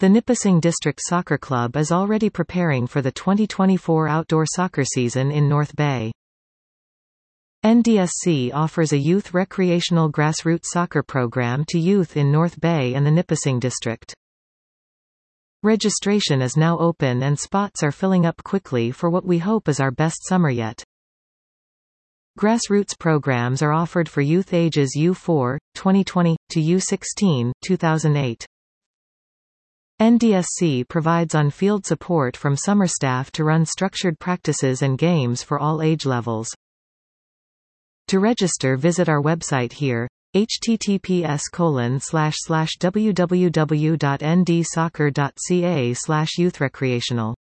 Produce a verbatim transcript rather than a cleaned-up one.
The Nipissing District Soccer Club is already preparing for the twenty twenty-four outdoor soccer season in North Bay. N D S C offers a youth recreational grassroots soccer program to youth in North Bay and the Nipissing District. Registration is now open and spots are filling up quickly for what we hope is our best summer yet. Grassroots programs are offered for youth ages U four, twenty twenty, to U sixteen, two thousand eight. N D S C provides on-field support from summer staff to run structured practices and games for all age levels. To register, visit our website here, h t t p s colon slash slash w w w dot n d soccer dot c a slash youth recreational.